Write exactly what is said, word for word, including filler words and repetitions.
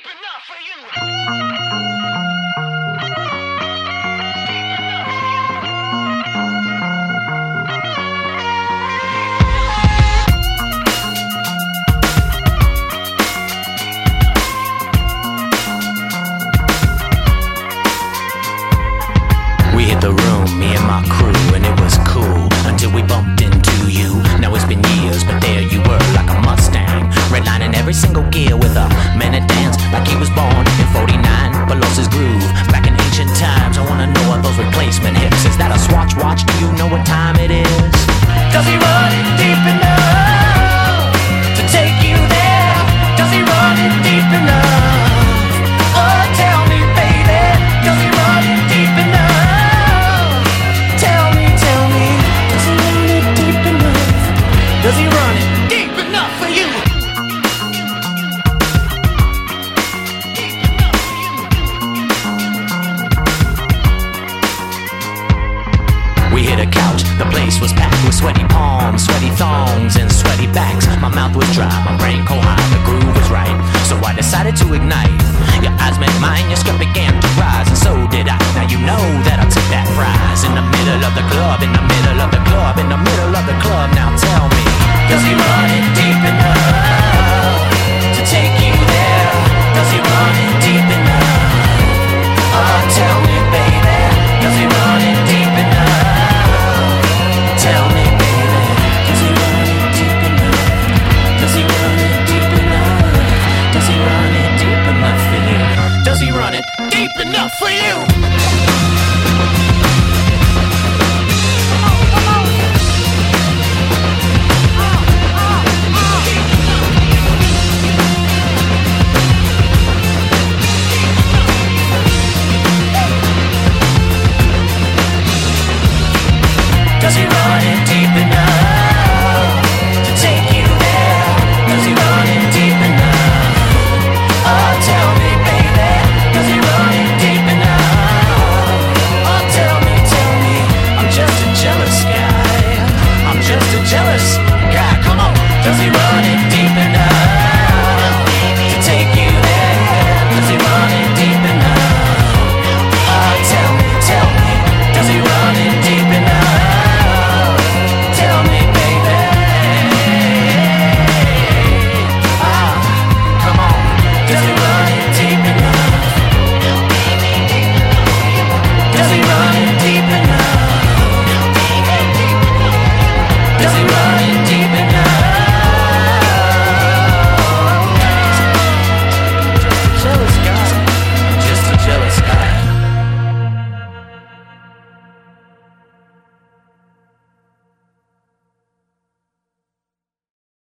deep enough for you. We hit the room, me and my crew, and it was cool until we bumped into you. Now it's been years, but there you were, like a Mustang, redlining every single gear with a man that danced like he was born in forty-nine, but lost his groove back in ancient times. I wanna know what those replacement hips. Is that a Swatch watch? Do you know what time it is? Does he run it deep enough to take you there? Does he run it deep enough? Oh, tell me, baby, does he run it deep enough? Tell me, tell me, does he run it deep enough? Does he run it deep enough for you? We hit a couch, the place was packed with sweaty palms, sweaty thongs, and sweaty backs. My mouth was dry, my brain cold high, the groove was right, so I decided to ignite. Your eyes met mine, your skirt began to rise, and so did I. Now you know that I took that prize. In the middle of the club, in the middle of the club, in the middle of the club. Now tell me, does he run it deep enough to take you there? Does he run it deep enough? Oh, tell me, baby, does he run it deep enough? Tell me, baby, does he run it deep enough? Does he run it deep enough? Does he run it deep enough for you? Does he run it deep enough for you?